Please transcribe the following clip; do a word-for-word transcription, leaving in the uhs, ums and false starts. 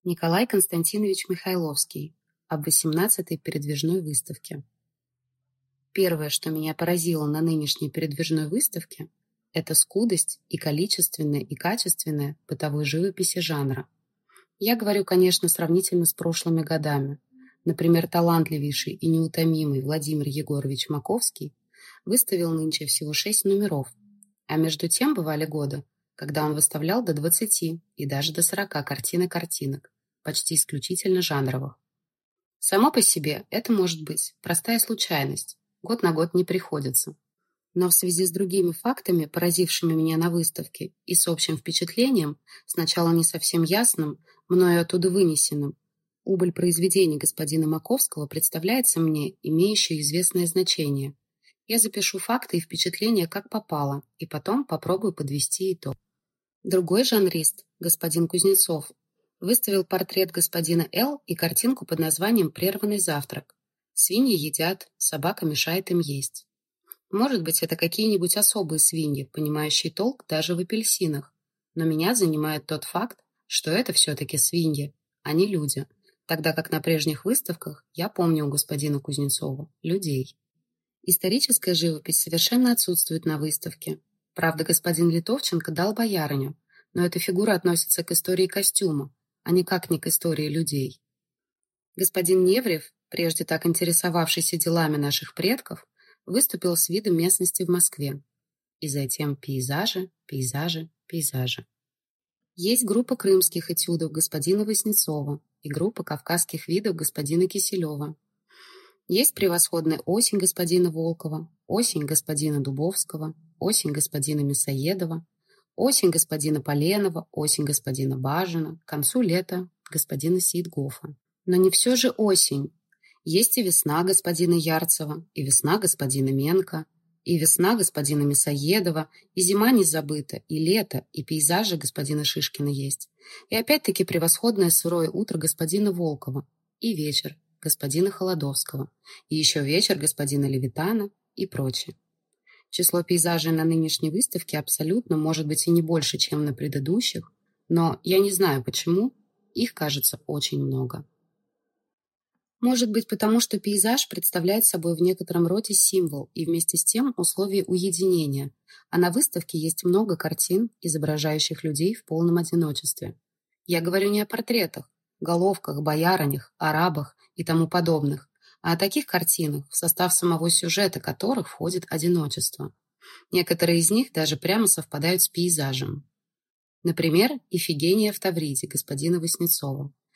Николай Константинович Михайловский. Об восемнадцатой передвижной выставке. Первое, что меня поразило на нынешней передвижной выставке, это скудость и количественная, и качественная бытовой живописи жанра. Я говорю, конечно, сравнительно с прошлыми годами. Например, талантливейший и неутомимый Владимир Егорович Маковский выставил нынче всего шесть номеров, а между тем бывали годы, когда он выставлял до двадцати и даже до сорока картинок-картинок, почти исключительно жанровых. Само по себе это может быть простая случайность, год на год не приходится. Но в связи с другими фактами, поразившими меня на выставке, и с общим впечатлением, сначала не совсем ясным, мною оттуда вынесенным, убыль произведений господина Маковского представляется мне имеющей известное значение. Я запишу факты и впечатления как попало, и потом попробую подвести итог. Другой жанрист, господин Кузнецов, выставил портрет господина Л. и картинку под названием «Прерванный завтрак». Свиньи едят, собака мешает им есть. Может быть, это какие-нибудь особые свиньи, понимающие толк даже в апельсинах, но меня занимает тот факт, что это все-таки свиньи, а не люди, тогда как на прежних выставках я помню у господина Кузнецова людей. Историческая живопись совершенно отсутствует на выставке. Правда, господин Литовченко дал боярыню, но эта фигура относится к истории костюма, а никак не к истории людей. Господин Неврев, прежде так интересовавшийся делами наших предков, выступил с видом местности в Москве. И затем пейзажи, пейзажи, пейзажи. Есть группа крымских этюдов господина Васнецова и группа кавказских видов господина Киселева. Есть превосходная осень господина Волкова, осень господина Дубовского, осень господина Мясоедова, осень господина Поленова, осень господина Бажина, к концу лета господина Сейдгофа. Но не все же осень. Есть и весна господина Ярцева, и весна господина Менка, и весна господина Мясоедова, и зима не забыта, и лето, и пейзажи господина Шишкина есть. И опять-таки превосходное сырое утро господина Волкова, и вечер господина Холодовского, и еще вечер господина Левитана и прочее. Число пейзажей на нынешней выставке абсолютно может быть и не больше, чем на предыдущих, но я не знаю почему, их кажется очень много. Может быть, потому что пейзаж представляет собой в некотором роде символ и вместе с тем условие уединения, а на выставке есть много картин, изображающих людей в полном одиночестве. Я говорю не о портретах, головках, боярынях, арабах и тому подобных, а о таких картинах, в состав самого сюжета которых входит одиночество. Некоторые из них даже прямо совпадают с пейзажем. Например, «Ифигения в Тавриде» господина Васнецова.